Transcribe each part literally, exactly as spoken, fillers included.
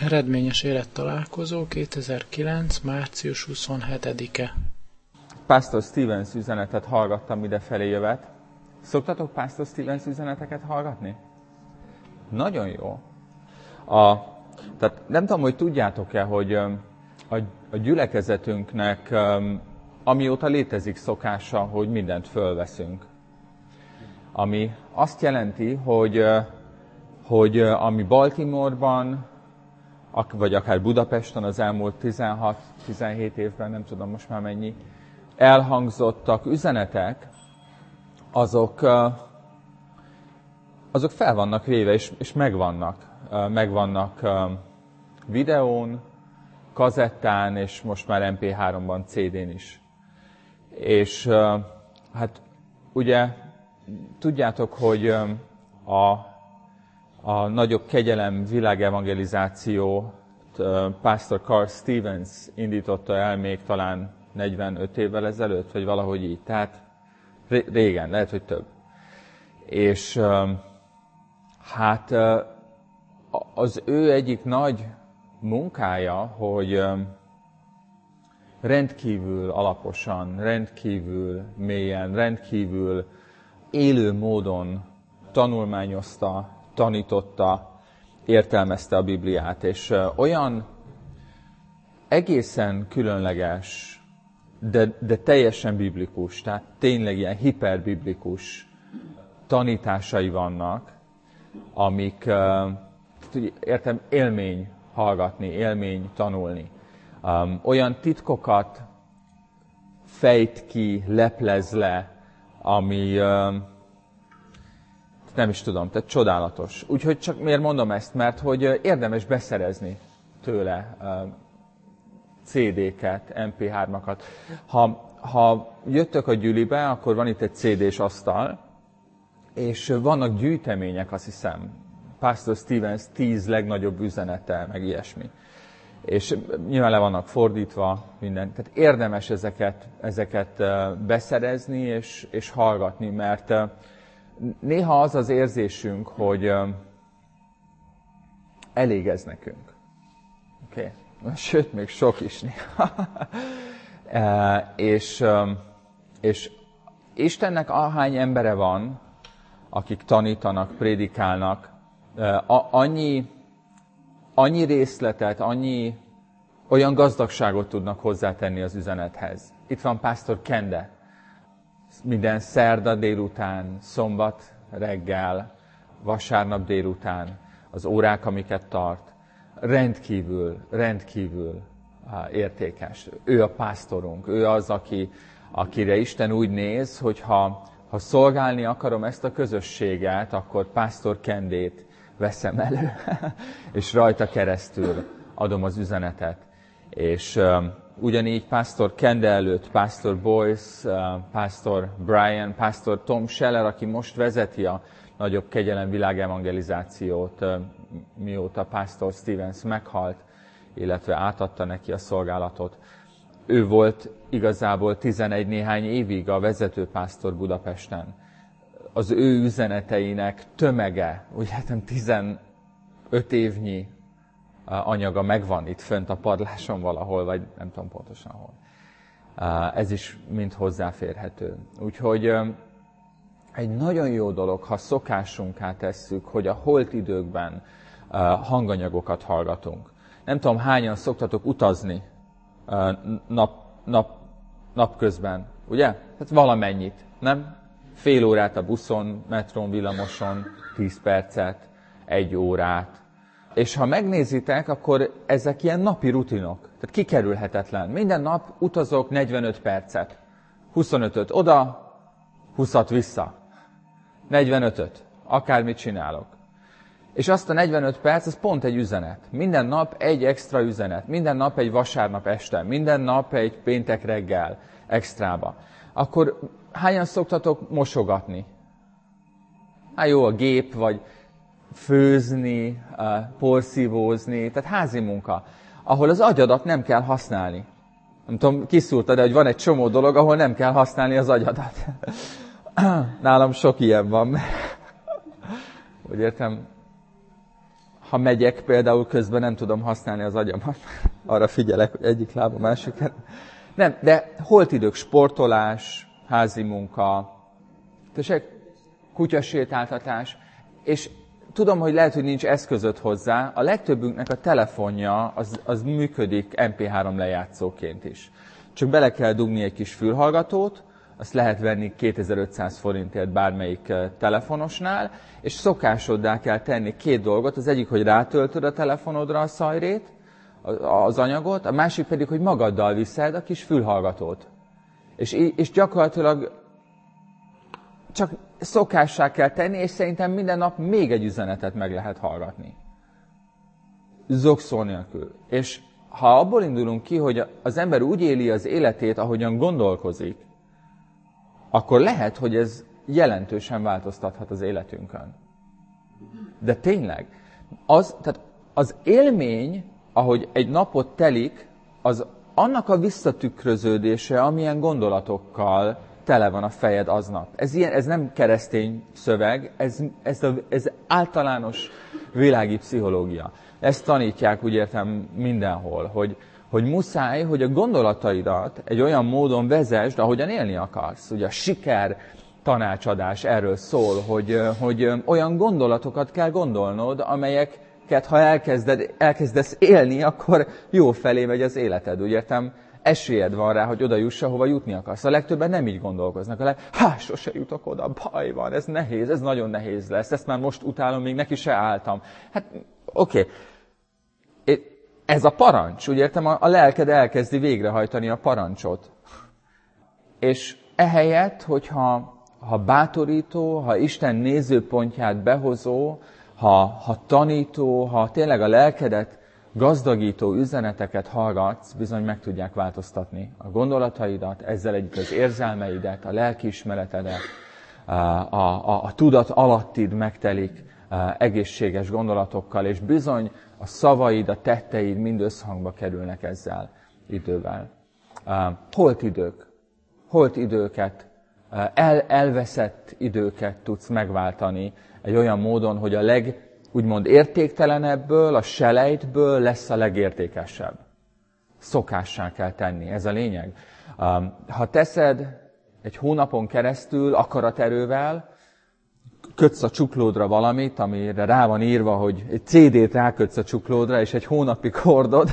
Eredményes élettalálkozó kétezer-kilenc. március huszonhetedike. Pastor Stevens üzenetet hallgattam idefelé jövet. Szoktatok Pastor Stevens üzeneteket hallgatni? Nagyon jó. A, tehát nem tudom, hogy tudjátok-e, hogy a, a gyülekezetünknek amióta létezik szokása, hogy mindent fölveszünk. Ami azt jelenti, hogy, hogy ami Baltimore-ban, vagy akár Budapesten az elmúlt tizenhat-tizenhét évben, nem tudom most már mennyi, elhangzottak üzenetek, azok, azok fel vannak véve, és, és megvannak. Megvannak videón, kazettán, és most már em pé háromban, cé dén is. És hát ugye tudjátok, hogy a, a nagyobb kegyelem világevangelizáció Pastor Carl Stevens indította el még talán negyvenöt évvel ezelőtt, vagy valahogy így. Tehát régen, lehet, hogy több. És hát az ő egyik nagy munkája, hogy rendkívül alaposan, rendkívül mélyen, rendkívül élő módon tanulmányozta, tanította, értelmezte a Bibliát, és olyan egészen különleges, de, de teljesen biblikus, tehát tényleg ilyen hiperbiblikus tanításai vannak, amik, értem, élmény hallgatni, élmény tanulni. Olyan titkokat fejt ki, leplez le, ami nem is tudom, tehát csodálatos. Úgyhogy csak miért mondom ezt, mert hogy érdemes beszerezni tőle cé déket, em pé hármakat. Ha, ha jöttök a gyülibe, akkor van itt egy cé dés asztal, és vannak gyűjtemények, azt hiszem, Pastor Stevens tíz legnagyobb üzenete, meg ilyesmi. És nyilván le vannak fordítva minden. Tehát érdemes ezeket, ezeket beszerezni és, és hallgatni, mert néha az az érzésünk, hogy elég ez nekünk. Oké? Okay? Sőt, még sok is néha. és, és Istennek ahány embere van, akik tanítanak, prédikálnak, annyi, annyi részletet, annyi olyan gazdagságot tudnak hozzátenni az üzenethez. Itt van Pastor Kende. Minden szerda délután, szombat reggel, vasárnap délután, az órák, amiket tart, rendkívül, rendkívül értékes. Ő a pásztorunk, ő az, aki, akire Isten úgy néz, hogy ha, ha szolgálni akarom ezt a közösséget, akkor Pastor Kendét veszem elő, és rajta keresztül adom az üzenetet. És um, ugyanígy Pastor Kende előtt, Pastor Boyce, uh, Pastor Brian, Pastor Tom Scheller, aki most vezeti a nagyobb kegyelem világevangelizációt, uh, mióta Pastor Stevens meghalt, illetve átadta neki a szolgálatot. Ő volt igazából tizenegy néhány évig a vezető pásztor Budapesten. Az ő üzeneteinek tömege, úgy hát tizenöt évnyi anyaga megvan itt fönt a padláson valahol, vagy nem tudom pontosan hol. Ez is mind hozzáférhető. Úgyhogy egy nagyon jó dolog, ha szokásunká tesszük, hogy a holt időkben hanganyagokat hallgatunk. Nem tudom, hányan szoktatok utazni nap, nap, napközben, ugye? Tehát valamennyit, nem? Fél órát a buszon, metrón, villamoson, tíz percet, egy órát. És ha megnézitek, akkor ezek ilyen napi rutinok. Tehát kikerülhetetlen. Minden nap utazok negyvenöt percet. huszonötöt oda, húszat vissza. negyvenötöt. Akármit csinálok. És azt a negyvenöt perc, az pont egy üzenet. Minden nap egy extra üzenet. Minden nap egy vasárnap este. Minden nap egy péntek reggel extrába. Akkor hányan szoktatok mosogatni? Hát jó, a gép, vagy főzni, porszívózni, tehát házi munka, ahol az agyadat nem kell használni. Nem tudom, kiszúrtad, de hogy van egy csomó dolog, ahol nem kell használni az agyadat. Nálam sok ilyen van. Úgy értem, ha megyek, például közben nem tudom használni az agyamat. Arra figyelek, hogy egyik láb a másik. Nem, de holtidők, sportolás, házi munka, tessék, kutyasétáltatás, és tudom, hogy lehet, hogy nincs eszközöd hozzá, a legtöbbünknek a telefonja az, az működik em pé három lejátszóként is. Csak bele kell dugni egy kis fülhallgatót, azt lehet venni kétezer-ötszáz forintért bármelyik telefonosnál, és szokásoddá kell tenni két dolgot. Az egyik, hogy rátöltöd a telefonodra a szajrét, az anyagot, a másik pedig, hogy magaddal viszed a kis fülhallgatót. És, és gyakorlatilag csak szokássá kell tenni, és szerintem minden nap még egy üzenetet meg lehet hallgatni. Zokszó nélkül. És ha abból indulunk ki, hogy az ember úgy éli az életét, ahogyan gondolkozik, akkor lehet, hogy ez jelentősen változtathat az életünkön. De tényleg, az, tehát az élmény, ahogy egy napot telik, az annak a visszatükröződése, amilyen gondolatokkal tele van a fejed aznap. Ez, ilyen, ez nem keresztény szöveg, ez, ez, a, ez általános világi pszichológia. Ezt tanítják, úgy értem, mindenhol, hogy, hogy muszáj, hogy a gondolataidat egy olyan módon vezesd, ahogyan élni akarsz. Ugye a siker tanácsadás erről szól, hogy, hogy olyan gondolatokat kell gondolnod, amelyeket, ha elkezded, elkezdesz élni, akkor jó felé megy az életed. Úgy értem, esélyed van rá, hogy oda juss, ahova jutni akarsz. A legtöbben nem így gondolkoznak. A leg... Há, sose jutok oda, baj van, ez nehéz, ez nagyon nehéz lesz, ezt már most utálom, még neki se álltam. Hát, oké. Okay. Ez a parancs, úgy értem, a lelked elkezdi végrehajtani a parancsot. És ehelyett, hogyha ha bátorító, ha Isten nézőpontját behozó, ha, ha tanító, ha tényleg a lelkedet gazdagító üzeneteket hallgatsz, bizony meg tudják változtatni a gondolataidat, ezzel együtt az érzelmeidet, a lelkiismeretedet, a, a, a, a tudat alattid megtelik egészséges gondolatokkal, és bizony a szavaid, a tetteid mind összhangba kerülnek ezzel idővel. Holt idők, holt időket, el, elveszett időket tudsz megváltani egy olyan módon, hogy a leg úgymond értéktelenebből, a selejtből lesz a legértékesebb. Szokássá kell tenni, ez a lényeg. Ha teszed egy hónapon keresztül akaraterővel, kötsz a csuklódra valamit, amire rá van írva, hogy egy cé dét rákötsz a csuklódra, és egy hónapig hordod,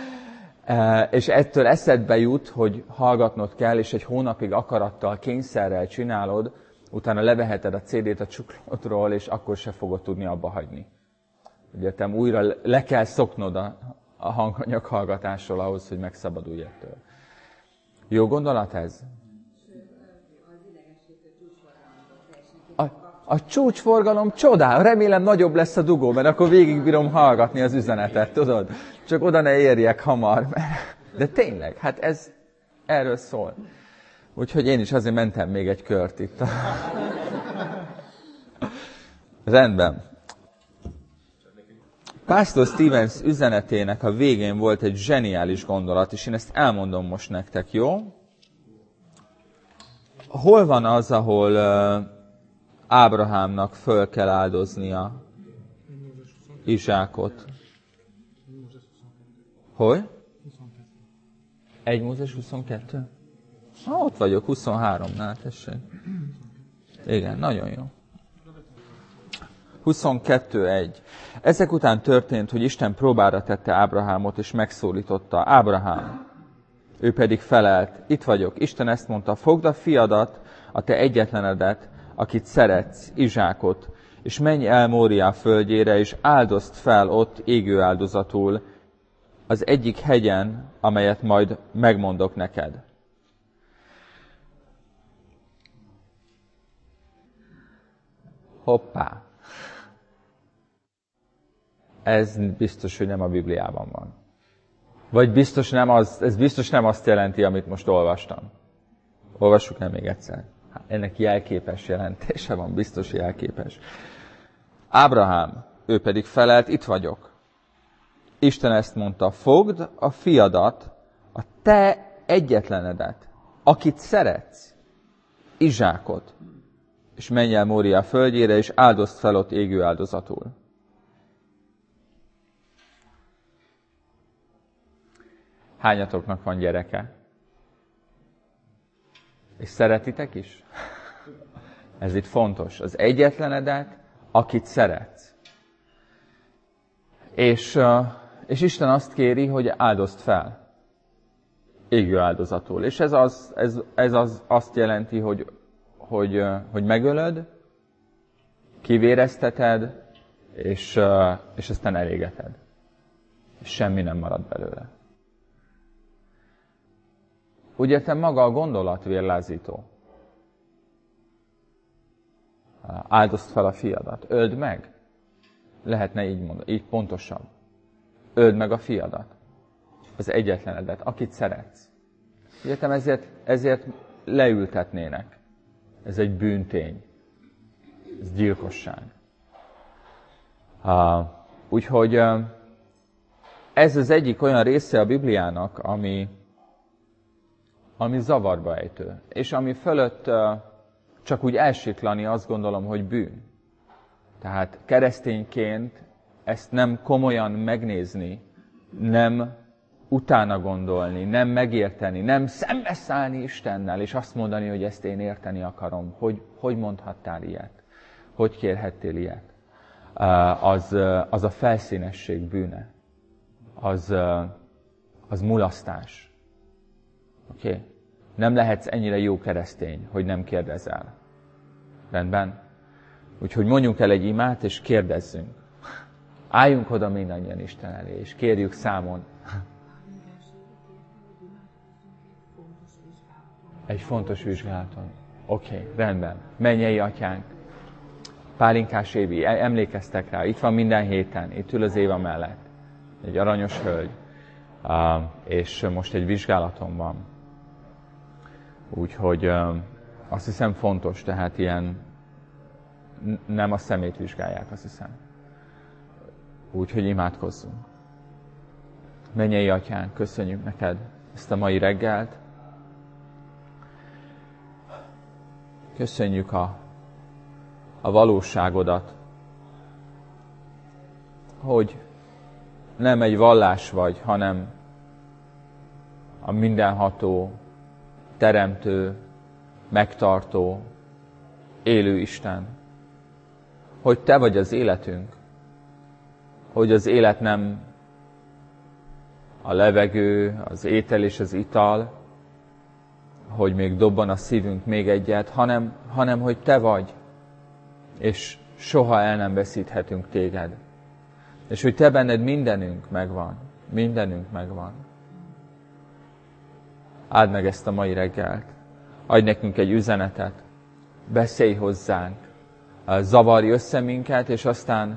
és ettől eszedbe jut, hogy hallgatnod kell, és egy hónapig akarattal, kényszerrel csinálod, utána leveheted a cé dét a csuklódról, és akkor se fogod tudni abba hagyni. Egyetem, újra le kell szoknod a, a hanganyag hallgatásról ahhoz, hogy megszabadulj ettől. Jó gondolat ez? A, a csúcsforgalom csodál. Remélem nagyobb lesz a dugó, mert akkor végigbírom hallgatni az üzenetet, tudod? Csak oda ne érjek hamar. De tényleg, hát ez erről szól. Úgyhogy én is azért mentem még egy kört itt. Rendben. Pásztor Stevens üzenetének a végén volt egy zseniális gondolat, és én ezt elmondom most nektek, jó? Hol van az, ahol uh, Ábrahámnak föl kell áldoznia Izsákot? Hogy? egy Mózes huszonkettő? Ah, ott vagyok, huszonháromnál, tessék. Igen, nagyon jó. huszonkettő egy. Ezek után történt, hogy Isten próbára tette Ábrahámot, és megszólította: Ábrahám. Ő pedig felelt: itt vagyok. Isten ezt mondta: fogd a fiadat, a te egyetlenedet, akit szeretsz, Izsákot, és menj el Móriá földjére, és áldozd fel ott égő áldozatul az egyik hegyen, amelyet majd megmondok neked. Hoppá! Ez biztos, hogy nem a Bibliában van. Vagy biztos nem az, ez biztos nem azt jelenti, amit most olvastam. Olvassuk el még egyszer. Hát ennek jelképes jelentése van, biztos jelképes. Ábrahám, ő pedig felelt: itt vagyok. Isten ezt mondta: fogd a fiadat, a te egyetlenedet, akit szeretsz, Izsákot, és menj el Móriá földjére, és áldozd fel ott égő áldozatul. Hányatoknak van gyereke? És szeretitek is? Ez itt fontos. Az egyetlenedet, akit szeretsz. És, és Isten azt kéri, hogy áldozd fel. Égő áldozatul. És ez, az, ez, ez az, azt jelenti, hogy, hogy, hogy megölöd, kivérezteted, és, és aztán elégeted. És semmi nem marad belőle. Úgy értem, maga a gondolat vérlázító. Áldozd fel a fiadat. Öld meg. Lehetne így mondani, így pontosabb. Öld meg a fiadat. Az egyetlenedet, akit szeretsz. Úgy értem, ezért, ezért leültetnének. Ez egy bűntény. Ez gyilkosság. Uh, úgyhogy uh, ez az egyik olyan része a Bibliának, ami, ami zavarba ejtő. És ami fölött uh, csak úgy elsiklani azt gondolom, hogy bűn. Tehát keresztényként ezt nem komolyan megnézni, nem utána gondolni, nem megérteni, nem szembeszállni Istennel, és azt mondani, hogy ezt én érteni akarom. Hogy, hogy mondhattál ilyet? Hogy kérhettél ilyet? Az, az a felszínesség bűne. Az, az mulasztás. Oké? Okay? Nem lehetsz ennyire jó keresztény, hogy nem kérdezel. Rendben? Úgyhogy mondjunk el egy imát, és kérdezzünk. Álljunk oda mindannyian Isten elé, és kérjük számon. Egy fontos vizsgálaton. Oké, okay, rendben. Mennyei Atyánk, Pálinkás Évi, emlékeztek rá, itt van minden héten, itt ül az Éva mellett. Egy aranyos hölgy, és most egy vizsgálaton van. Úgyhogy azt hiszem fontos, tehát ilyen nem a szemét vizsgálják, azt hiszem. Úgyhogy imádkozzunk. Mennyei Atyánk, köszönjük neked ezt a mai reggelt. Köszönjük a, a valóságodat, hogy nem egy vallás vagy, hanem a mindenható, teremtő, megtartó, élő Isten. Hogy te vagy az életünk, hogy az élet nem a levegő, az étel és az ital, hogy még dobban a szívünk még egyet, hanem, hanem hogy te vagy, és soha el nem veszíthetünk téged. És hogy te benned mindenünk megvan, mindenünk megvan. Áld meg ezt a mai reggelt, adj nekünk egy üzenetet, beszélj hozzánk, zavarj össze minket, és aztán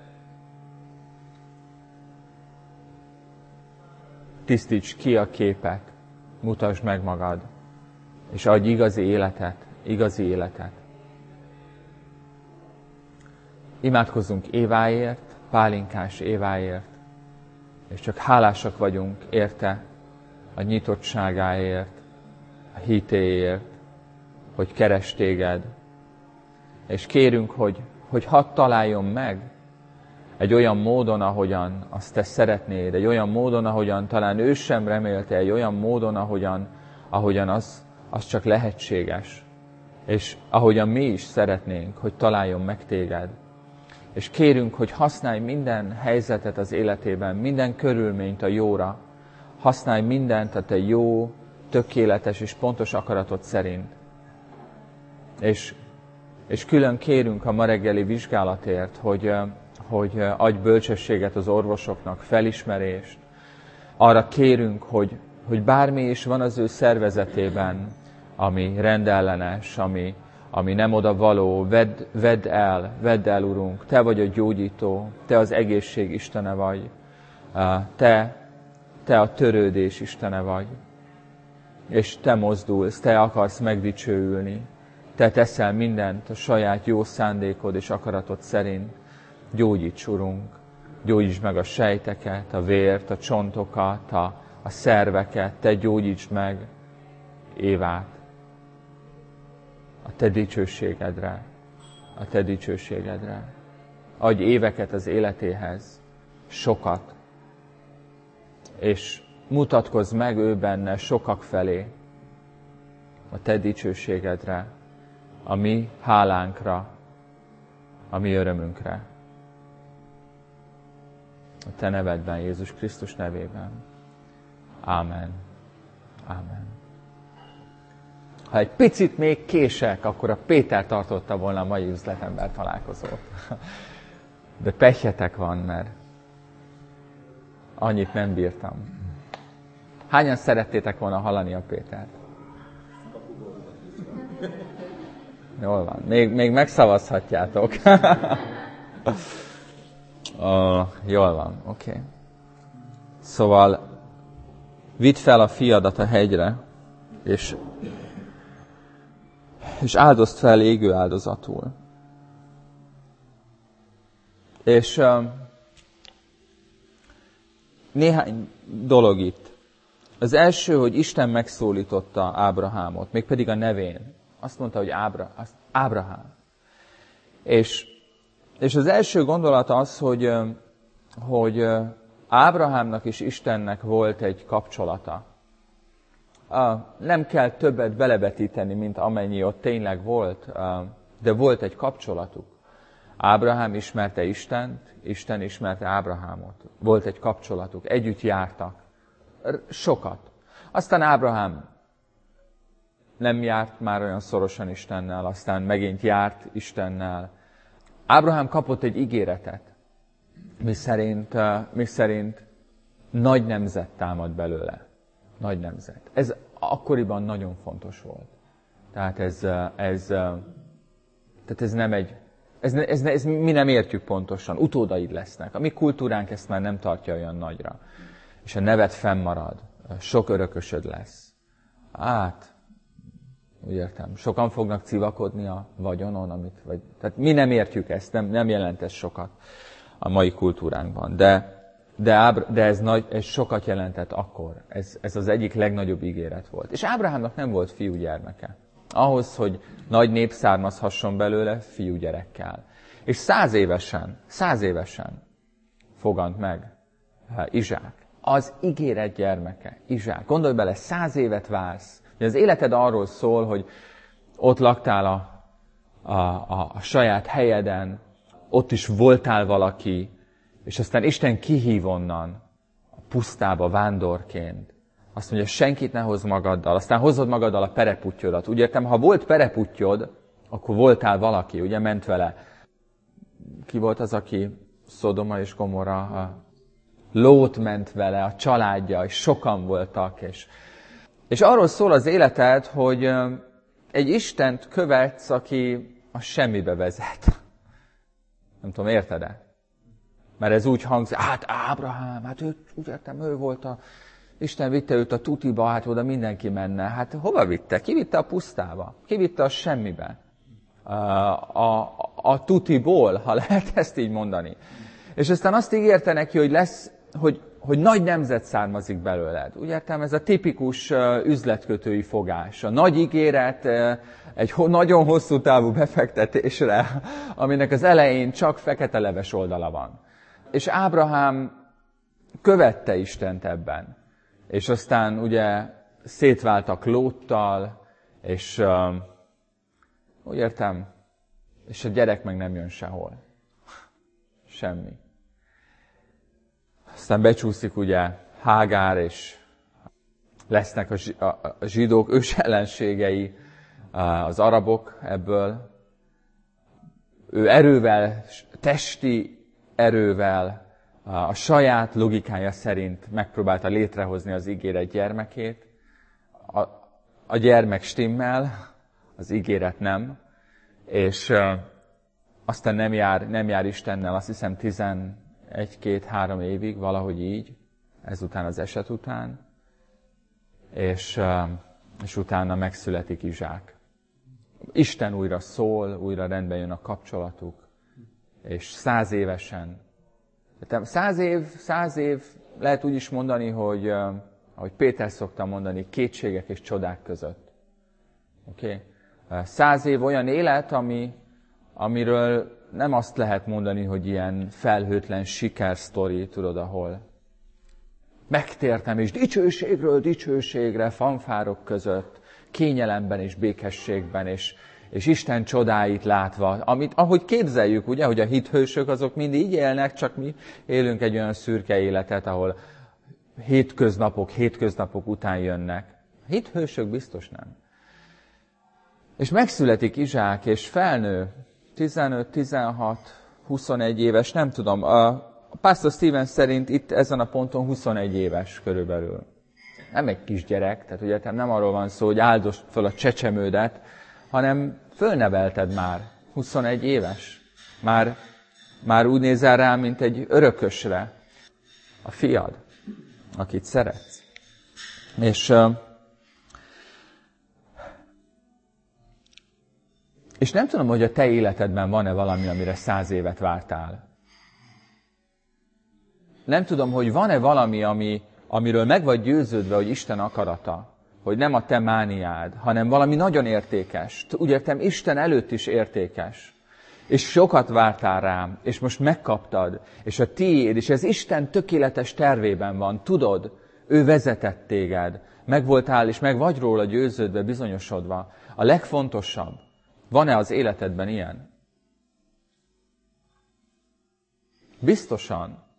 tisztíts ki a képet, mutasd meg magad, és adj igazi életet, igazi életet. Imádkozzunk Éváért, Pálinkás Éváért, és csak hálásak vagyunk érte a nyitottságáért, a hitéért, hogy keres téged, és kérünk, hogy, hogy hadd találjon meg egy olyan módon, ahogyan azt te szeretnéd, egy olyan módon, ahogyan talán ő sem remélte, egy olyan módon, ahogyan, ahogyan az, az csak lehetséges. És ahogyan mi is szeretnénk, hogy találjon meg téged. És kérünk, hogy használj minden helyzetet az életében, minden körülményt a jóra. Használj mindent a te jó, tökéletes és pontos akaratod szerint. És, és külön kérünk a ma reggeli vizsgálatért, hogy, hogy adj bölcsességet az orvosoknak, felismerést. Arra kérünk, hogy, hogy bármi is van az ő szervezetében, ami rendellenes, ami, ami nem oda való, vedd, vedd el, vedd el, Urunk, te vagy a gyógyító, te az egészség Istene vagy, te, te a törődés Istene vagy, és te mozdulsz, te akarsz megdicsőülni, te teszel mindent a saját jó szándékod és akaratod szerint. Gyógyíts, Urunk, gyógyíts meg a sejteket, a vért, a csontokat, a, a szerveket, te gyógyíts meg Évát a te dicsőségedre, a te dicsőségedre. Adj éveket az életéhez, sokat, és, mutatkozz meg ő benne sokak felé, a te dicsőségedre, a mi hálánkra, a mi örömünkre. A te nevedben, Jézus Krisztus nevében. Ámen. Ámen. Ha egy picit még kések, akkor a Péter tartotta volna a mai üzletember találkozót. De pehjetek van, mert annyit nem bírtam. Hányan szerettétek volna hallani a Pétert? Jól van. Még, még megszavazhatjátok. uh, jól van, oké. Okay. Szóval vidd fel a fiadat a hegyre, és, és áldozd fel égő áldozatul. És uh, néhány dolog itt. Az első, hogy Isten megszólította Ábrahámot, mégpedig a nevén. Azt mondta, hogy Ábra, azt, Ábrahám. És, és az első gondolat az, hogy, hogy Ábrahámnak és Istennek volt egy kapcsolata. Nem kell többet belebetíteni, mint amennyi ott tényleg volt, de volt egy kapcsolatuk. Ábrahám ismerte Istent, Isten ismerte Ábrahámot. Volt egy kapcsolatuk, együtt jártak. Sokat. Aztán Ábrahám nem járt már olyan szorosan Istennel, aztán megint járt Istennel. Ábrahám kapott egy ígéretet, mi szerint, mi szerint nagy nemzet támad belőle. Nagy nemzet. Ez akkoriban nagyon fontos volt. Tehát ez, ez, tehát ez nem egy, ez, ez, ez mi nem értjük pontosan, utódaid lesznek. A mi kultúránk ezt már nem tartja olyan nagyra. És a neved fennmarad, sok örökösöd lesz. Hát, úgy értem, sokan fognak civakodni a vagyonon, amit, vagy, tehát mi nem értjük ezt, nem, nem jelent ez sokat a mai kultúránkban. De, de, Ábra, de ez, nagy, ez sokat jelentett akkor. Ez, ez az egyik legnagyobb ígéret volt. És Ábrahámnak nem volt fiúgyermeke. Ahhoz, hogy nagy nép származhasson belőle, fiúgyerekkel. És száz évesen, száz évesen fogant meg Izsák. Az ígéret gyermeke, Izsák. Gondolj bele, száz évet vársz. Az életed arról szól, hogy ott laktál a, a, a, a saját helyeden, ott is voltál valaki, és aztán Isten kihív onnan a pusztába vándorként. Azt mondja, senkit ne hozz magaddal, aztán hozod magaddal a pereputtyodat. Úgy értem, ha volt pereputtyod, akkor voltál valaki, ugye ment vele. Ki volt az, aki Szodoma és Gomorra, Lót ment vele, a családja, és sokan voltak. És, és arról szól az életed, hogy egy Istent követsz, aki a semmibe vezet. Nem tudom, érted-e? Mert ez úgy hangzik, hát Ábrahám, hát ő, úgy értem, ő volt a... Isten vitte őt a tutiba, hát oda mindenki menne. Hát hova vitte? Ki vitte a pusztába? Ki vitte a semmibe? A, a, a tutiból, ha lehet ezt így mondani. És aztán azt ígérte neki, hogy lesz, hogy, hogy nagy nemzet származik belőled. Úgy értem, ez a tipikus üzletkötői fogás. A nagy ígéret egy nagyon hosszú távú befektetésre, aminek az elején csak fekete leves oldala van. És Ábrahám követte Istent ebben. És aztán ugye szétváltak Lóttal, és uh, úgy értem, és a gyerek meg nem jön sehol. Semmi. Aztán becsúszik ugye Hágár, és lesznek a, a, a zsidók ős ellenségei, az arabok ebből. Ő erővel, testi erővel, a saját logikája szerint megpróbálta létrehozni az ígéret gyermekét. A, a gyermek stimmel, az ígéret nem, és uh, aztán nem jár, nem jár Istennel, azt hiszem tizenegy, két, három évig, valahogy így, ezután az eset után, és, uh, és utána megszületik Izsák. Isten újra szól, újra rendbe jön a kapcsolatuk, és száz évesen, Száz év, száz év, lehet úgy is mondani, hogy, ahogy Péter szokta mondani, kétségek és csodák között. Okay? Száz év olyan élet, ami, amiről nem azt lehet mondani, hogy ilyen felhőtlen sikersztori, tudod, ahol Megtértem, és dicsőségről dicsőségre, fanfárok között, kényelemben és békességben, és, és Isten csodáit látva, amit, ahogy képzeljük, ugye, hogy a hithősök azok mind így élnek, csak mi élünk egy olyan szürke életet, ahol hétköznapok, hétköznapok után jönnek. Hithősök biztos nem. És megszületik Izsák, és felnő, tizenöt, tizenhat, huszonegy éves, nem tudom, a Pastor Stevens szerint itt ezen a ponton huszonegy éves körülbelül. Nem egy kisgyerek, tehát ugye nem arról van szó, hogy áldozd fel a csecsemődet, hanem fölnevelted már, huszonegy éves. Már, már úgy nézel rá, mint egy örökösre, a fiad, akit szeretsz. És, és nem tudom, hogy a te életedben van-e valami, amire száz évet vártál. Nem tudom, hogy van-e valami, ami, amiről meg vagy győződve, hogy Isten akarata, hogy nem a te mániád, hanem valami nagyon értékes. Úgy értem, Isten előtt is értékes. És sokat vártál rám, és most megkaptad, és a tiéd, és ez Isten tökéletes tervében van. Tudod, ő vezetett téged, meg voltál, és meg vagy róla győződve, bizonyosodva. A legfontosabb, van-e az életedben ilyen? Biztosan.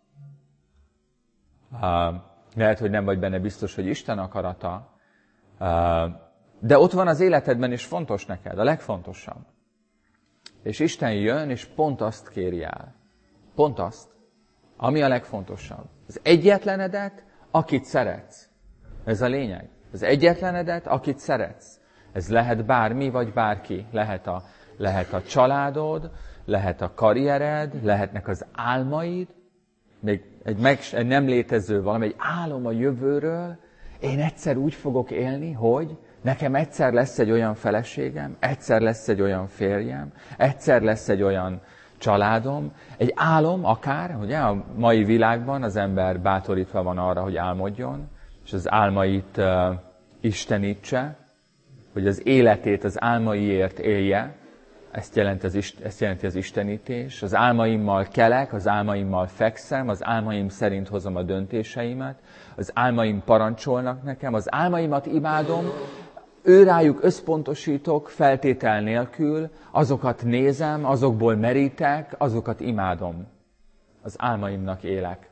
Uh, lehet, hogy nem vagy benne biztos, hogy Isten akarata, uh, de ott van az életedben, és fontos neked, a legfontosabb. És Isten jön, és pont azt kéri el. Pont azt, ami a legfontosabb. Az egyetlenedet, akit szeretsz. Ez a lényeg. Az egyetlenedet, akit szeretsz. Ez lehet bármi, vagy bárki. Lehet a, lehet a családod, lehet a karriered, lehetnek az álmaid, még egy, meg, egy nem létező valami, egy álom a jövőről. Én egyszer úgy fogok élni, hogy nekem egyszer lesz egy olyan feleségem, egyszer lesz egy olyan férjem, egyszer lesz egy olyan családom. Egy álom akár, ugye a mai világban az ember bátorítva van arra, hogy álmodjon, és az álmait uh, istenítse, hogy az életét az álmaiért élje. Ezt jelenti, az, ezt jelenti az istenítés. Az álmaimmal kelek, az álmaimmal fekszem, az álmaim szerint hozom a döntéseimet, az álmaim parancsolnak nekem, az álmaimat imádom, őrájuk összpontosítok feltétel nélkül, azokat nézem, azokból merítek, azokat imádom. Az álmaimnak élek.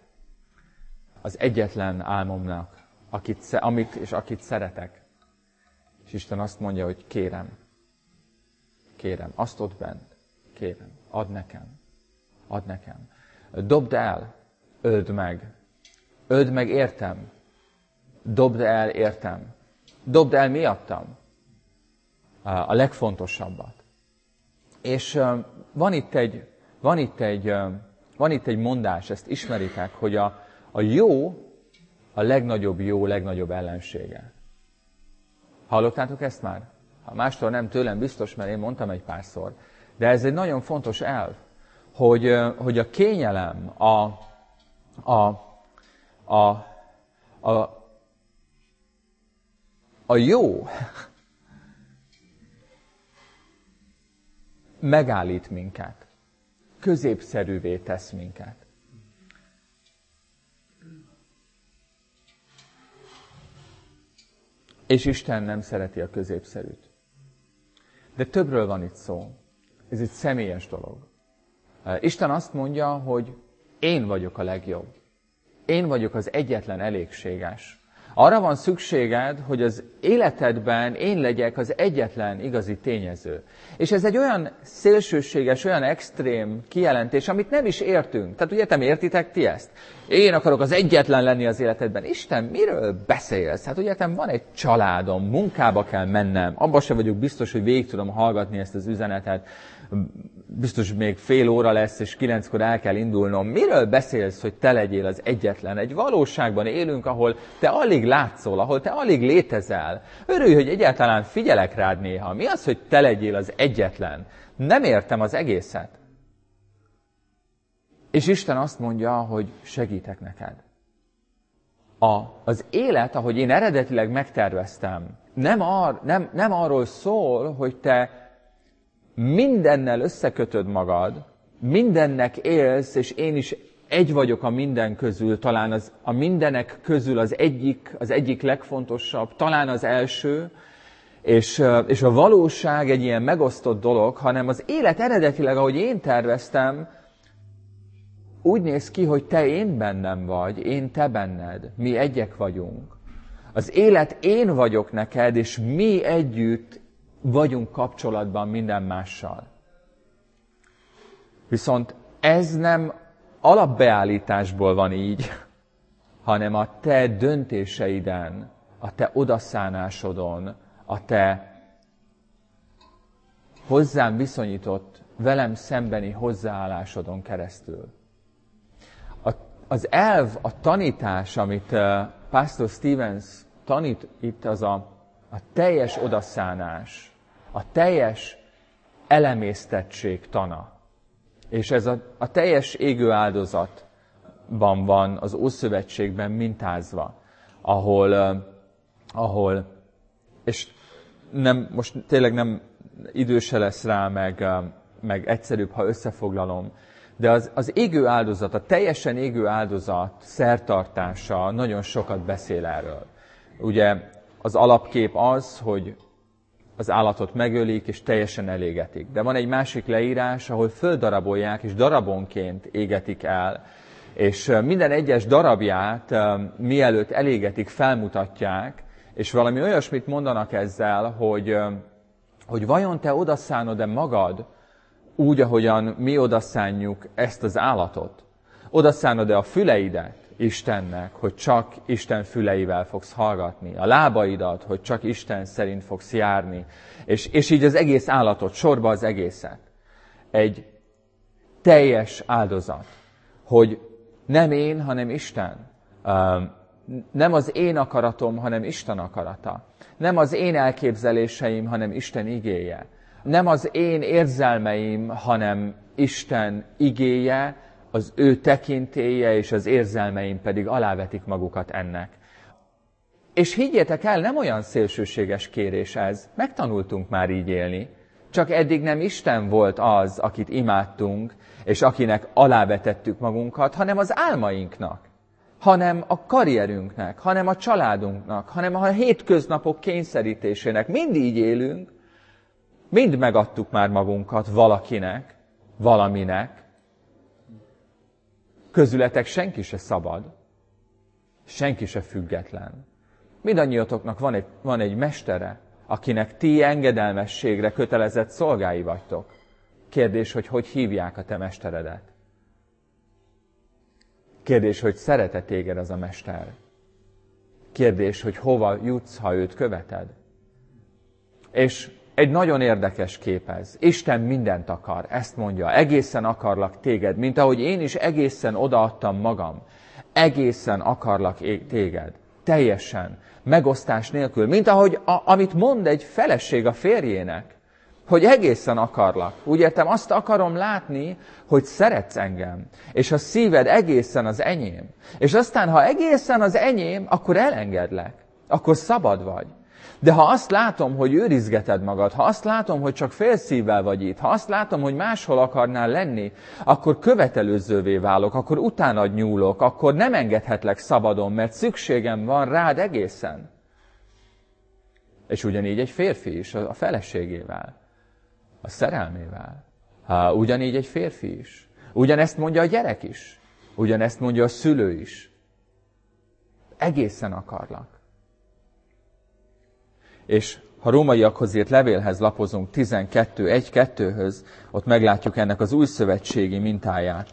Az egyetlen álmomnak, akit, amit és akit szeretek. És Isten azt mondja, hogy kérem, kérem, azt ott bent, kérem, add nekem, add nekem. Dobd el, öld meg, öld meg értem, dobd el értem, dobd el miattam a legfontosabbat. És van itt egy, van itt egy, van itt egy mondás, ezt ismeritek, hogy a, a jó a legnagyobb jó, legnagyobb ellensége. Hallottátok ezt már? Ha mástól nem, tőlem biztos, mert én mondtam egy párszor. De ez egy nagyon fontos elv, hogy, hogy a kényelem, a, a, a, a, a jó megállít minket, középszerűvé tesz minket. És Isten nem szereti a középszerűt. De többről van itt szó. Ez egy személyes dolog. Isten azt mondja, hogy én vagyok a legjobb. Én vagyok az egyetlen elégséges. Arra van szükséged, hogy az életedben én legyek az egyetlen igazi tényező. És ez egy olyan szélsőséges, olyan extrém kijelentés, amit nem is értünk. Tehát ugye nem értitek ti ezt? Én akarok az egyetlen lenni az életedben. Isten, miről beszélsz? Hát ugye van egy családom, munkába kell mennem. Abban sem vagyok biztos, hogy végig tudom hallgatni ezt az üzenetet. Biztos, még fél óra lesz, és kilenckor el kell indulnom. Miről beszélsz, hogy te legyél az egyetlen? Egy valóságban élünk, ahol te alig látszol, ahol te alig létezel. Örülj, hogy egyáltalán figyelek rád néha. Mi az, hogy te legyél az egyetlen? Nem értem az egészet. És Isten azt mondja, hogy segítek neked. A, az élet, ahogy én eredetileg megterveztem, nem, ar, nem, nem arról szól, hogy te mindennel összekötöd magad, mindennek élsz, és én is egy vagyok a minden közül, talán az, a mindenek közül az egyik, az egyik legfontosabb, talán az első, és, és a valóság egy ilyen megosztott dolog, hanem az élet eredetileg, ahogy én terveztem, úgy néz ki, hogy te én bennem vagy, én te benned, mi egyek vagyunk. Az élet én vagyok neked, és mi együtt vagyunk kapcsolatban minden mással. Viszont ez nem alapbeállításból van így, hanem a te döntéseiden, a te odaszánásodon, a te hozzám viszonyított, velem szembeni hozzáállásodon keresztül. A, az elv, a tanítás, amit uh, Pastor Stevens tanít itt, az a, a teljes odaszánás, a teljes elemésztettség tana. És ez a, a teljes égő áldozatban van az Ószövetségben mintázva, ahol, uh, ahol és nem, most tényleg nem idő se lesz rá, meg, uh, meg egyszerűbb, ha összefoglalom, de az, az égő áldozat, a teljesen égő áldozat szertartása nagyon sokat beszél erről. Ugye az alapkép az, hogy az állatot megölik, és teljesen elégetik. De van egy másik leírás, ahol földarabolják, és darabonként égetik el, és minden egyes darabját, mielőtt elégetik, felmutatják, és valami olyasmit mondanak ezzel, hogy, hogy vajon te odaszánod-e magad úgy, ahogyan mi odaszánjuk ezt az állatot? Odaszánod-e a füleidet Istennek, hogy csak Isten füleivel fogsz hallgatni, a lábaidat, hogy csak Isten szerint fogsz járni, és, és így az egész állatot, sorba az egészet. Egy teljes áldozat, hogy nem én, hanem Isten. Nem az én akaratom, hanem Isten akarata. Nem az én elképzeléseim, hanem Isten igéje. Nem az én érzelmeim, hanem Isten igéje, az ő tekintélye és az érzelmeim pedig alávetik magukat ennek. És higgyétek el, nem olyan szélsőséges kérés ez. Megtanultunk már így élni. Csak eddig nem Isten volt az, akit imádtunk, és akinek alávetettük magunkat, hanem az álmainknak, hanem a karrierünknek, hanem a családunknak, hanem a hétköznapok kényszerítésének. Mind így élünk, mind megadtuk már magunkat valakinek, valaminek. Közületek senki se szabad, senki se független. Mindannyiatoknak van egy, van egy mestere, akinek ti engedelmességre kötelezett szolgái vagytok. Kérdés, hogy hogy hívják a te mesteredet. Kérdés, hogy szeret-e téged az a mester. Kérdés, hogy hova jutsz, ha őt követed. És egy nagyon érdekes kép ez. Isten mindent akar, ezt mondja. Egészen akarlak téged, mint ahogy én is egészen odaadtam magam. Egészen akarlak téged. Teljesen. Megosztás nélkül. Mint ahogy, a, amit mond egy feleség a férjének. Hogy egészen akarlak. Úgy értem, azt akarom látni, hogy szeretsz engem. És a szíved egészen az enyém. És aztán, ha egészen az enyém, akkor elengedlek. Akkor szabad vagy. De ha azt látom, hogy őrizgeted magad, ha azt látom, hogy csak félszívvel vagy itt, ha azt látom, hogy máshol akarnál lenni, akkor követelőzővé válok, akkor utánad nyúlok, akkor nem engedhetlek szabadon, mert szükségem van rád egészen. És ugyanígy egy férfi is a feleségével, a szerelmével. Ha, ugyanígy egy férfi is. Ugyanezt mondja a gyerek is. Ugyanezt mondja a szülő is. Egészen akarlak. És ha rómaiakhoz írt levélhez lapozunk tizenkettő egy kettőhöz, ott meglátjuk ennek az újszövetségi mintáját.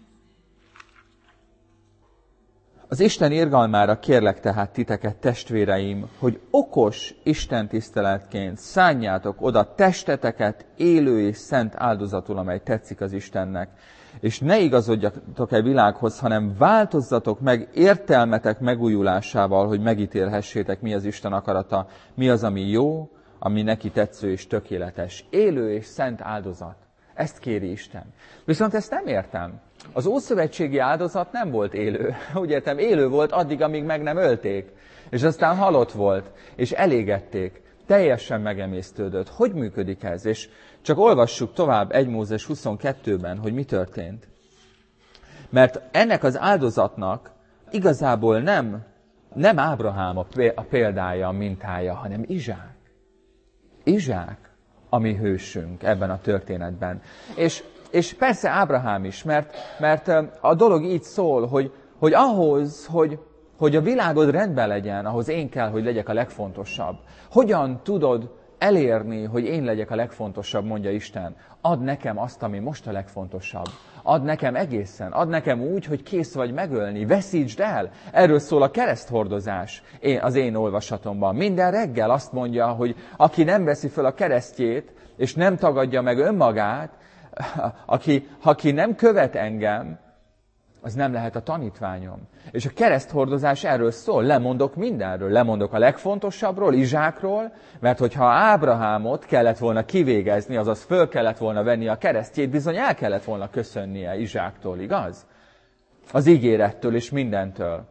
Az Isten irgalmára kérlek tehát titeket, testvéreim, hogy okos istentiszteletként szánjátok oda testeteket élő és szent áldozatul, amely tetszik az Istennek. És ne igazodjatok-e világhoz, hanem változzatok meg értelmetek megújulásával, hogy megítélhessétek, mi az Isten akarata, mi az, ami jó, ami neki tetsző és tökéletes. Élő és szent áldozat. Ezt kéri Isten. Viszont ezt nem értem. Az ószövetségi áldozat nem volt élő. Úgy értem, élő volt addig, amíg meg nem ölték. És aztán halott volt, és elégették. Teljesen megemésztődött. Hogy működik ez? És csak olvassuk tovább egy Mózes huszonkettőben, hogy mi történt. Mert ennek az áldozatnak igazából nem, nem Ábrahám a példája, a mintája, hanem Izsák. Izsák a mi hősünk ebben a történetben. És, és persze Ábrahám is, mert, mert a dolog így szól, hogy, hogy ahhoz, hogy, hogy a világod rendben legyen, ahhoz én kell, hogy legyek a legfontosabb. Hogyan tudod elérni, hogy én legyek a legfontosabb, mondja Isten? Add nekem azt, ami most a legfontosabb. Add nekem egészen. Add nekem úgy, hogy kész vagy megölni. Veszítsd el. Erről szól a kereszthordozás én, az én olvasatomban. Minden reggel azt mondja, hogy aki nem veszi föl a keresztjét, és nem tagadja meg önmagát, aki, aki nem követ engem, az nem lehet a tanítványom. És a kereszthordozás erről szól, lemondok mindenről, lemondok a legfontosabbról, Izsákról, mert hogyha Ábrahámot kellett volna kivégezni, azaz föl kellett volna venni a keresztjét, bizony el kellett volna köszönnie Izsáktól, igaz? Az ígérettől és mindentől.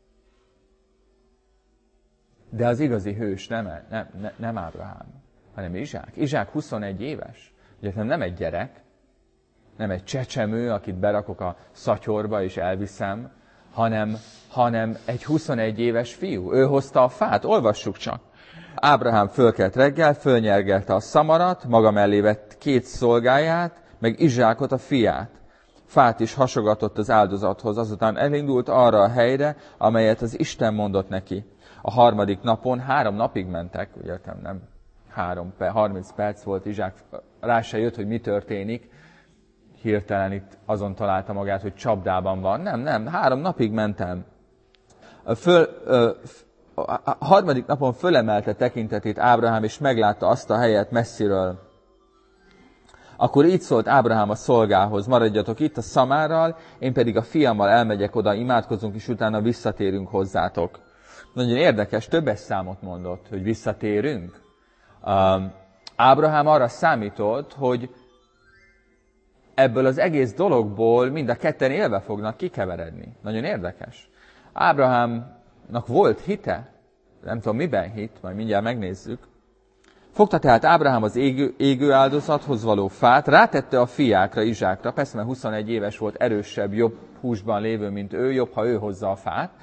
De az igazi hős nem, nem, nem Ábrahám, hanem Izsák. Izsák huszonegy éves, ugye nem egy gyerek, nem egy csecsemő, akit berakok a szatyorba és elviszem, hanem, hanem egy huszonegy éves fiú. Ő hozta a fát, olvassuk csak. Ábrahám fölkelt reggel, fölnyergelte a szamarat, maga mellé vett két szolgáját, meg Izsákot, a fiát. Fát is hasogatott az áldozathoz, azután elindult arra a helyre, amelyet az Isten mondott neki. A harmadik napon három napig mentek, ugye nem három, harminc perc volt, Izsák rá se jött, hogy mi történik. Hirtelen itt azon találta magát, hogy csapdában van. Nem, nem, három napig mentem. Föl, a harmadik napon fölemelte tekintetét Ábrahám, és meglátta azt a helyet messziről. Akkor így szólt Ábrahám a szolgához, maradjatok itt a szamárral, én pedig a fiammal elmegyek oda, imádkozunk, és utána visszatérünk hozzátok. Nagyon érdekes, többes számot mondott, hogy visszatérünk. Ábrahám arra számított, hogy ebből az egész dologból mind a ketten élve fognak kikeveredni. Nagyon érdekes. Ábrahámnak volt hite, nem tudom miben hit, majd mindjárt megnézzük. Fogta tehát Ábrahám az égő, égő áldozathoz való fát, rátette a fiákra, Izsákra, persze mert huszonegy éves volt, erősebb, jobb húsban lévő, mint ő, jobb, ha ő hozza a fát.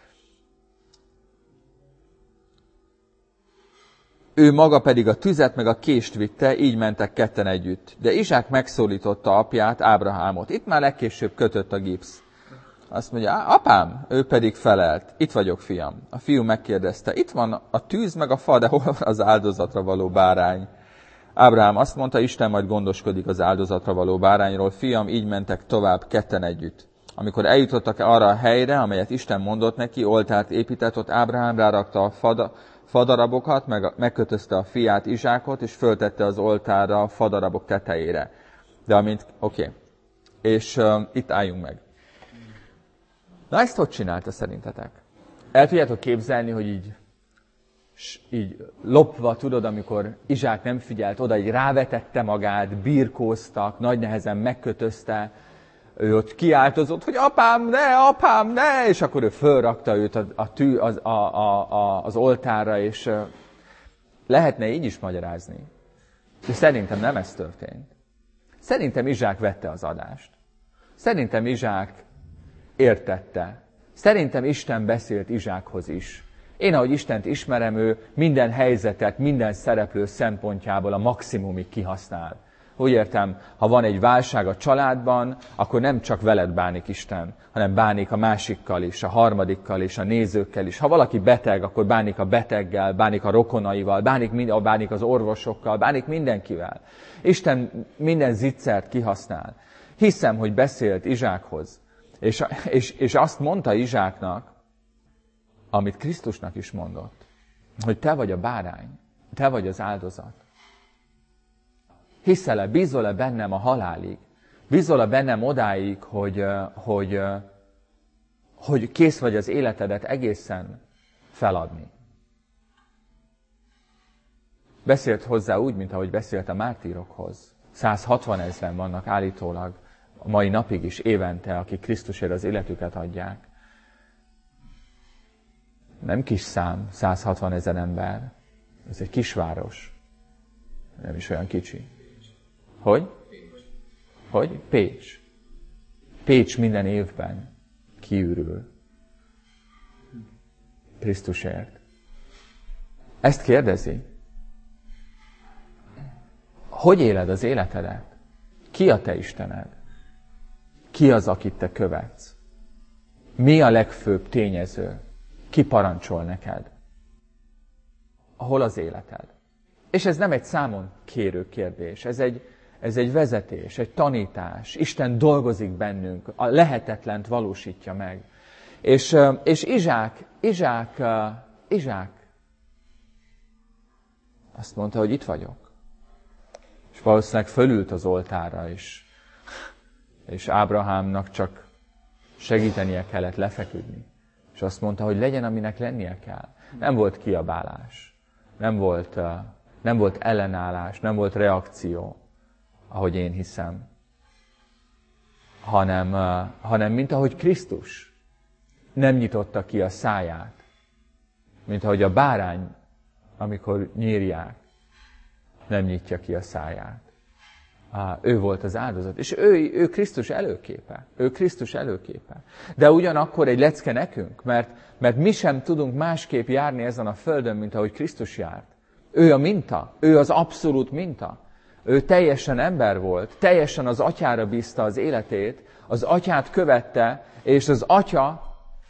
Ő maga pedig a tüzet meg a kést vitte, így mentek ketten együtt. De Izsák megszólította apját, Ábrahámot. Itt már legkésőbb kötött a gipsz. Azt mondja, apám, ő pedig felelt. Itt vagyok, fiam. A fiú megkérdezte, itt van a tűz meg a fa, de hol van az áldozatra való bárány? Ábrahám azt mondta, Isten majd gondoskodik az áldozatra való bárányról. Fiam, így mentek tovább ketten együtt. Amikor eljutottak arra a helyre, amelyet Isten mondott neki, oltárt épített, ott Ábrahám rárakta a fada, fadarabokat, meg, megkötözte a fiát, Izsákot, és föltette az oltárra a fadarabok tetejére. De amint, oké. Okay. És uh, itt álljunk meg. Na ezt hogy csinálta szerintetek? El tudjátok képzelni, hogy így, így lopva, tudod, amikor Izsák nem figyelt oda, így rávetette magát, birkóztak, nagy nehezen megkötözte, ő ott kiáltozott, hogy apám, ne, apám, ne, és akkor ő fölrakta őt a, a tű, az, a, a, a, az oltárra, és uh, lehetne így is magyarázni. De szerintem nem ez történt. Szerintem Izsák vette az adást. Szerintem Izsák értette. Szerintem Isten beszélt Izsákhoz is. Én, ahogy Istent ismerem, ő minden helyzetet, minden szereplő szempontjából a maximumig kihasznál. Úgy értem, ha van egy válság a családban, akkor nem csak veled bánik Isten, hanem bánik a másikkal is, a harmadikkal is, a nézőkkel is. Ha valaki beteg, akkor bánik a beteggel, bánik a rokonaival, bánik, bánik az orvosokkal, bánik mindenkivel. Isten minden zicsert kihasznál. Hiszem, hogy beszélt Izsákhoz, és, és, és azt mondta Izsáknak, amit Krisztusnak is mondott, hogy te vagy a bárány, te vagy az áldozat. Hiszel-e, bízol-e bennem a halálig? Bízol-e bennem odáig, hogy, hogy, hogy kész vagy az életedet egészen feladni? Beszélt hozzá úgy, mint ahogy beszélt a mártírokhoz. száz hatvan ezren vannak állítólag a mai napig is évente, akik Krisztusért az életüket adják. Nem kis szám, száz hatvan ezer ember. Ez egy kisváros. Nem is olyan kicsi. Hogy? Hogy? Pécs. Pécs minden évben kiürül Krisztusért. Ezt kérdezi. Hogy éled az életedet? Ki a te Istened? Ki az, akit te követsz? Mi a legfőbb tényező? Ki parancsol neked? Hol az életed? És ez nem egy számon kérő kérdés, ez egy, ez egy vezetés, egy tanítás. Isten dolgozik bennünk, a lehetetlent valósítja meg. És, és Izsák, Izsák, Izsák azt mondta, hogy itt vagyok. És valószínűleg fölült az oltárra, és, és Ábrahámnak csak segítenie kellett lefeküdni. És azt mondta, hogy legyen, aminek lennie kell. Nem volt kiabálás, nem volt, nem volt ellenállás, nem volt reakció, ahogy én hiszem, hanem, hanem mint ahogy Krisztus nem nyitotta ki a száját, mint ahogy a bárány, amikor nyírják, nem nyitja ki a száját. Ő volt az áldozat, és ő, ő Krisztus előképe. Ő Krisztus előképe. De ugyanakkor egy lecke nekünk, mert, mert mi sem tudunk másképp járni ezen a földön, mint ahogy Krisztus járt. Ő a minta, ő az abszolút minta. Ő teljesen ember volt, teljesen az atyára bízta az életét, az atyát követte, és az atya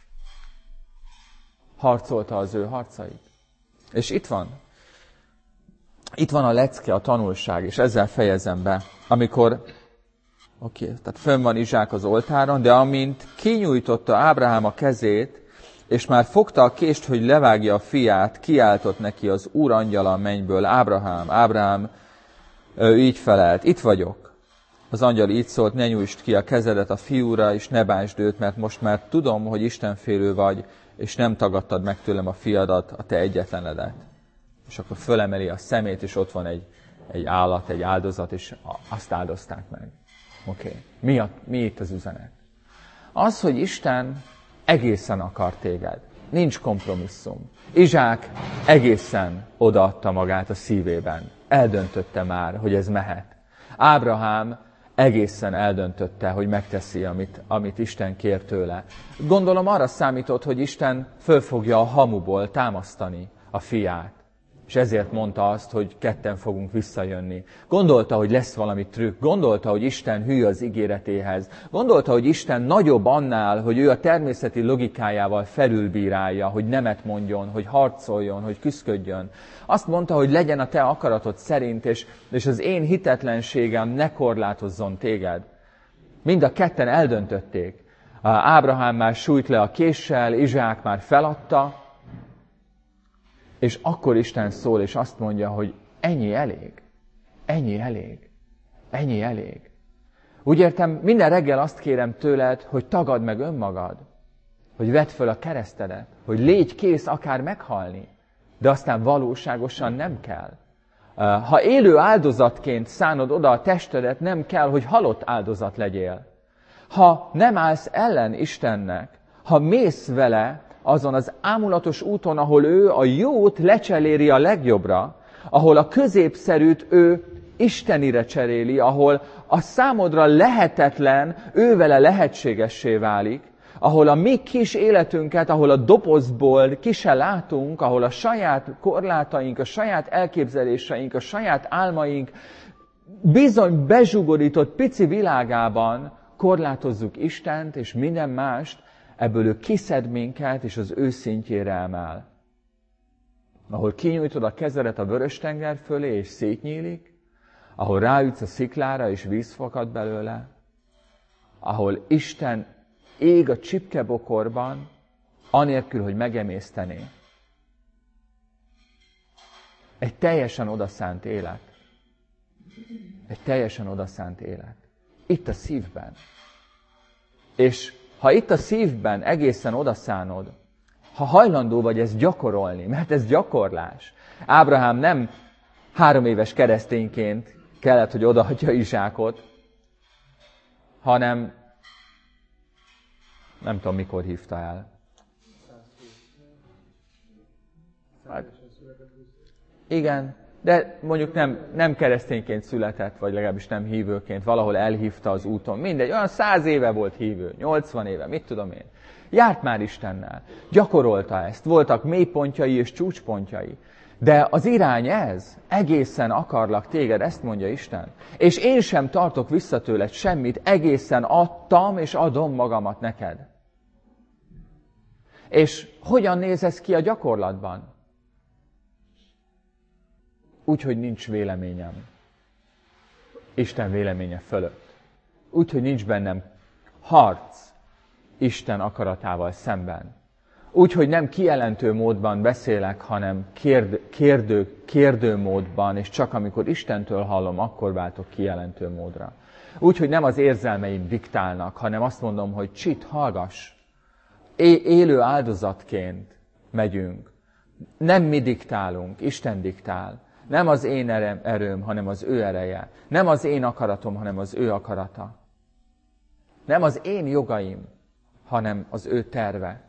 harcolta az ő harcait. És itt van. Itt van a lecke, a tanulság, és ezzel fejezem be. Amikor, oké, okay, tehát fönn van Izsák az oltáron, de amint kinyújtotta Ábrahám a kezét, és már fogta a kést, hogy levágja a fiát, kiáltott neki az Úr angyala a mennyből, Ábrahám, Ábrahám, ő így felelt, itt vagyok. Az angyal így szólt, ne nyújtsd ki a kezedet a fiúra, és ne bántsd őt, mert most már tudom, hogy istenfélő vagy, és nem tagadtad meg tőlem a fiadat, a te egyetlenedet. És akkor fölemeli a szemét, és ott van egy, egy állat, egy áldozat, és azt áldozták meg. Oké. Okay. Mi, a, mi itt az üzenet? Az, hogy Isten egészen akar téged. Nincs kompromisszum. Izsák egészen odaadta magát a szívében. Eldöntötte már, hogy ez mehet. Ábrahám egészen eldöntötte, hogy megteszi, amit, amit Isten kér tőle. Gondolom arra számított, hogy Isten föl fogja a hamuból támasztani a fiát. És ezért mondta azt, hogy ketten fogunk visszajönni. Gondolta, hogy lesz valami trükk. Gondolta, hogy Isten hű az ígéretéhez. Gondolta, hogy Isten nagyobb annál, hogy ő a természeti logikájával felülbírálja, hogy nemet mondjon, hogy harcoljon, hogy küszködjön. Azt mondta, hogy legyen a te akaratod szerint, és, és az én hitetlenségem ne korlátozzon téged. Mind a ketten eldöntötték. Ábrahám már sújt le a késsel, Izsák már feladta, és akkor Isten szól, és azt mondja, hogy ennyi elég, ennyi elég, ennyi elég. Úgy értem, minden reggel azt kérem tőled, hogy tagadd meg önmagad, hogy vedd föl a keresztedet, hogy légy kész akár meghalni, de aztán valóságosan nem kell. Ha élő áldozatként szánod oda a testedet, nem kell, hogy halott áldozat legyél. Ha nem állsz ellen Istennek, ha mész vele, azon az ámulatos úton, ahol ő a jót lecseréli a legjobbra, ahol a középszerűt ő istenire cseréli, ahol a számodra lehetetlen ővele lehetségessé válik, ahol a mi kis életünket, ahol a dobozból ki se látunk, ahol a saját korlátaink, a saját elképzeléseink, a saját álmaink bizony bezsugorított pici világában korlátozzuk Istent és minden mást, ebből ő kiszed minket, és az ő szintjére emel. Ahol kinyújtod a kezedet a Vörös-tenger fölé, és szétnyílik, ahol ráütsz a sziklára, és víz fakad belőle, ahol Isten ég a csipkebokorban, anélkül, hogy megemésztené. Egy teljesen odaszánt élet. Egy teljesen odaszánt élet. Itt a szívben. És ha itt a szívben egészen odaszánod, ha hajlandó vagy ezt gyakorolni, mert ez gyakorlás. Ábrahám nem három éves keresztényként kellett, hogy odaadja Izsákot, hanem nem tudom, mikor hívta el. Hát, igen, de mondjuk nem, nem keresztényként született, vagy legalábbis nem hívőként, valahol elhívta az úton. Mindegy, olyan száz éve volt hívő, nyolcvan éve, mit tudom én. Járt már Istennel, gyakorolta ezt, voltak mélypontjai és csúcspontjai. De az irány ez, egészen akarlak téged, ezt mondja Isten. És én sem tartok vissza tőled semmit, egészen adtam és adom magamat neked. És hogyan néz ez ki a gyakorlatban? Úgy, hogy nincs véleményem. Isten véleménye fölött. Úgy, hogy nincs bennem harc Isten akaratával szemben. Úgy, hogy nem kijelentő módban beszélek, hanem kérd, kérdő, kérdő módban, és csak amikor Istentől hallom, akkor váltok kijelentő módra. Úgy, hogy nem az érzelmeim diktálnak, hanem azt mondom, hogy csit, hallgass. É- élő áldozatként megyünk. Nem mi diktálunk, Isten diktál. Nem az én erőm, erőm, hanem az ő ereje. Nem az én akaratom, hanem az ő akarata. Nem az én jogaim, hanem az ő terve.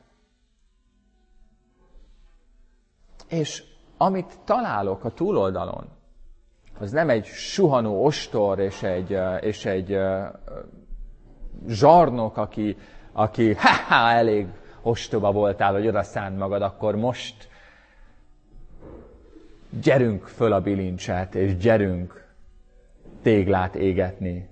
És amit találok a túloldalon, az nem egy suhanó ostor és egy, és egy zsarnok, aki, aki ha-ha, elég ostoba voltál, hogy odaszánd magad, akkor most gyerünk föl a bilincset, és gyerünk téglát égetni.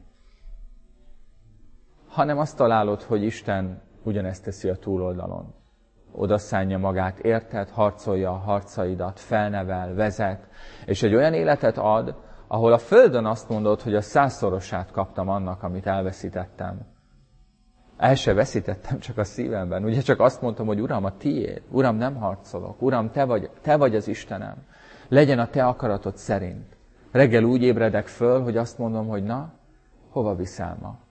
Hanem azt találod, hogy Isten ugyanezt teszi a túloldalon. Oda szánja magát, érted, harcolja a harcaidat, felnevel, vezet, és egy olyan életet ad, ahol a földön azt mondod, hogy a százszorosát kaptam annak, amit elveszítettem. El se veszítettem, csak a szívemben. Ugye csak azt mondtam, hogy Uram, a tiéd. Uram, nem harcolok. Uram, te vagy, te vagy az Istenem. Legyen a te akaratod szerint. Reggel úgy ébredek föl, hogy azt mondom, hogy na, hova viszel ma?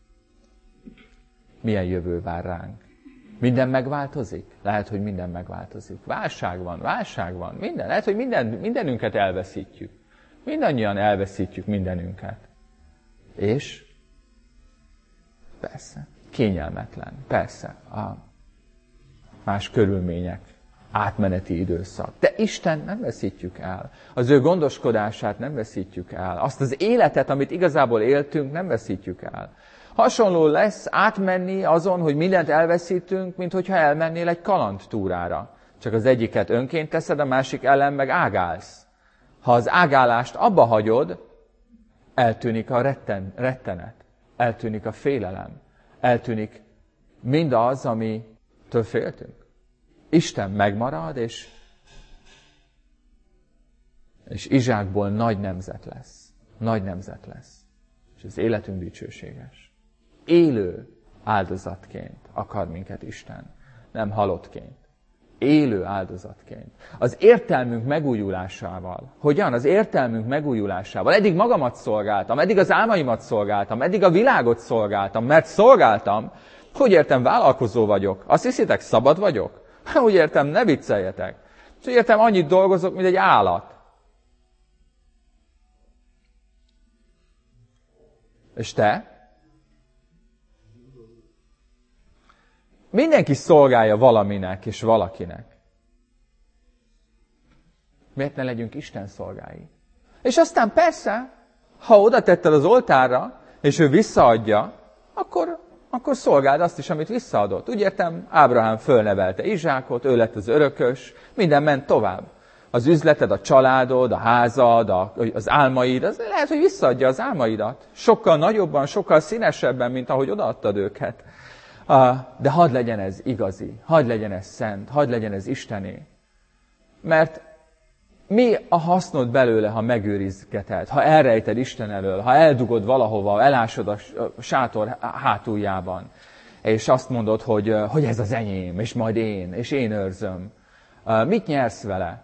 Milyen jövő vár ránk? Minden megváltozik? Lehet, hogy minden megváltozik. Válság van, válság van, minden. Lehet, hogy minden, mindenünket elveszítjük. Mindannyian elveszítjük mindenünket. És? Persze. Kényelmetlen. Persze. A más körülmények. Átmeneti időszak. De Isten nem veszítjük el. Az ő gondoskodását nem veszítjük el. Azt az életet, amit igazából éltünk, nem veszítjük el. Hasonló lesz átmenni azon, hogy mindent elveszítünk, mint hogyha elmennél egy kalandtúrára. Csak az egyiket önként teszed, a másik ellen meg ágálsz. Ha az ágálást abba hagyod, eltűnik a retten, rettenet, eltűnik a félelem, eltűnik mindaz, amitől féltünk. Isten megmarad, és, és Izsákból nagy nemzet lesz. Nagy nemzet lesz. És az életünk dicsőséges. Élő áldozatként akar minket Isten, nem halottként. Élő áldozatként. Az értelmünk megújulásával. Hogyan? Az értelmünk megújulásával. Eddig magamat szolgáltam, eddig az álmaimat szolgáltam, eddig a világot szolgáltam, mert szolgáltam. Hogy értem, vállalkozó vagyok. Azt hiszitek, szabad vagyok? Úgy értem, ne vicceljetek. Úgy értem, annyit dolgozok, mint egy állat. És te? Mindenki szolgálja valaminek és valakinek. Miért ne legyünk Isten szolgái? És aztán persze, ha oda tetted az oltárra, és ő visszaadja, akkor, akkor szolgáld azt is, amit visszaadott. Úgy értem, Ábrahám fölnevelte Izsákot, ő lett az örökös, minden ment tovább. Az üzleted, a családod, a házad, a, az álmaid, az lehet, hogy visszaadja az álmaidat. Sokkal nagyobban, sokkal színesebben, mint ahogy odaadtad őket. De hadd legyen ez igazi, hadd legyen ez szent, hadd legyen ez Istené. Mert mi a hasznod belőle, ha megőrizgeted, ha elrejted Isten elől, ha eldugod valahova, elásod a sátor hátuljában, és azt mondod, hogy, hogy ez az enyém, és majd én, és én őrzöm. Mit nyersz vele?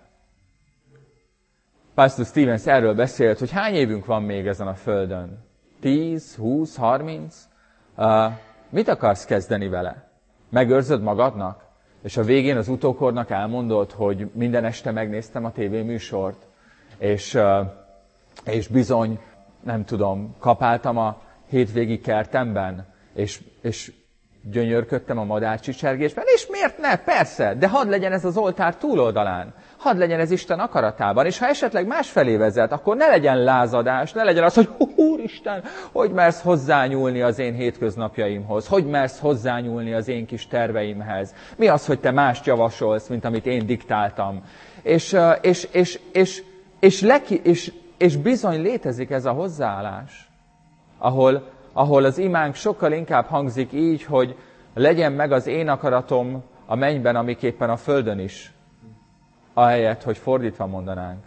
Pastor Stevens erről beszélt, hogy hány évünk van még ezen a földön? tíz, húsz, harminc? Mit akarsz kezdeni vele? Megőrzöd magadnak? És a végén az utókornak elmondod, hogy minden este megnéztem a tévéműsort, és, és bizony, nem tudom, kapáltam a hétvégi kertemben, és, és gyönyörködtem a madárcsicsergésben, és miért ne? Persze, de hadd legyen ez az oltár túloldalán. hadd legyen ez Isten akaratában, és ha esetleg másfelé vezet, akkor ne legyen lázadás, ne legyen az, hogy Úristen, hogy mersz hozzányúlni az én hétköznapjaimhoz, hogy mersz hozzányúlni az én kis terveimhez. Mi az, hogy te mást javasolsz, mint amit én diktáltam. És, és, és, és, és, leki, és, és bizony létezik ez a hozzáállás, ahol, ahol az imánk sokkal inkább hangzik így, hogy legyen meg az én akaratom a mennyben, amiképpen a földön is, ahelyett, hogy fordítva mondanánk.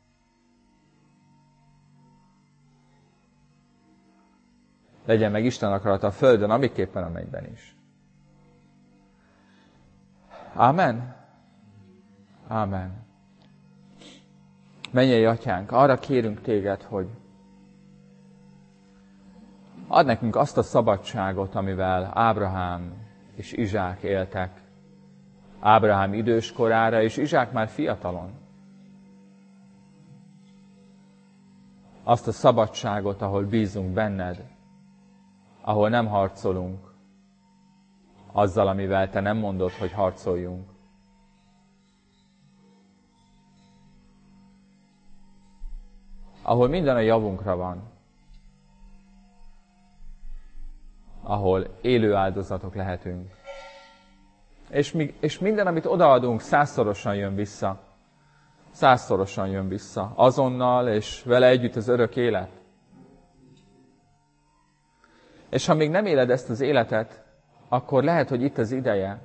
Legyen meg Isten akarata a földön, amiképpen a mennyben is. Ámen? Ámen. Mennyei Atyánk, arra kérünk téged, hogy add nekünk azt a szabadságot, amivel Ábrahám és Izsák éltek. Ábrahám idős korára, és Izsák már fiatalon. Azt a szabadságot, ahol bízunk benned, ahol nem harcolunk azzal, amivel te nem mondod, hogy harcoljunk. Ahol minden a javunkra van. Ahol élő áldozatok lehetünk. És, mi, és minden, amit odaadunk, százszorosan jön vissza. Százszorosan jön vissza. Azonnal, és vele együtt az örök élet. És ha még nem éled ezt az életet, akkor lehet, hogy itt az ideje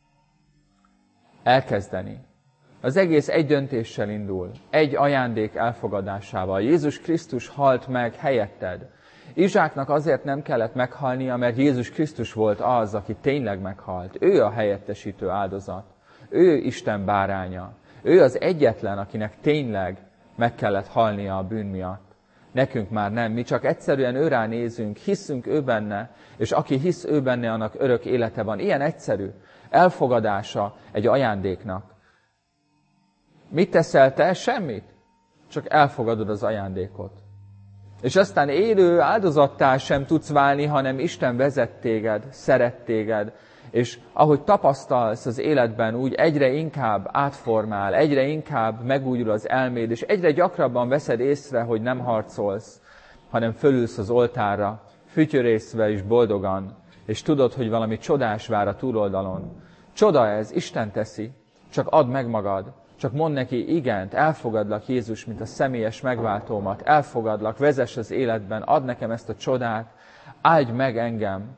elkezdeni. Az egész egy döntéssel indul, egy ajándék elfogadásával. Jézus Krisztus halt meg helyetted. Izsáknak azért nem kellett meghalnia, mert Jézus Krisztus volt az, aki tényleg meghalt. Ő a helyettesítő áldozat. Ő Isten báránya. Ő az egyetlen, akinek tényleg meg kellett halnia a bűn miatt. Nekünk már nem. Mi csak egyszerűen őrá nézünk, hiszünk ő benne, és aki hisz ő benne, annak örök élete van. Ilyen egyszerű. Elfogadása egy ajándéknak. Mit teszel te? Semmit. Csak elfogadod az ajándékot. És aztán élő áldozattá sem tudsz válni, hanem Isten vezet téged, szeret téged, és ahogy tapasztalsz az életben, úgy egyre inkább átformál, egyre inkább megújul az elméd, és egyre gyakrabban veszed észre, hogy nem harcolsz, hanem fölülsz az oltárra, fütyörészve és boldogan, és tudod, hogy valami csodás vár a túloldalon. Csoda ez, Isten teszi, csak add meg magad. Csak mondd neki, igent, elfogadlak Jézus, mint a személyes megváltómat, elfogadlak, vezess az életben, add nekem ezt a csodát, áldj meg engem,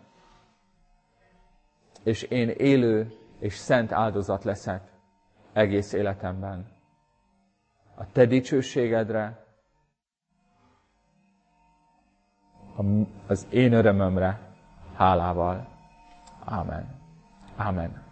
és én élő és szent áldozat leszek egész életemben. A te dicsőségedre, az én örömömre, hálával. Ámen. Ámen.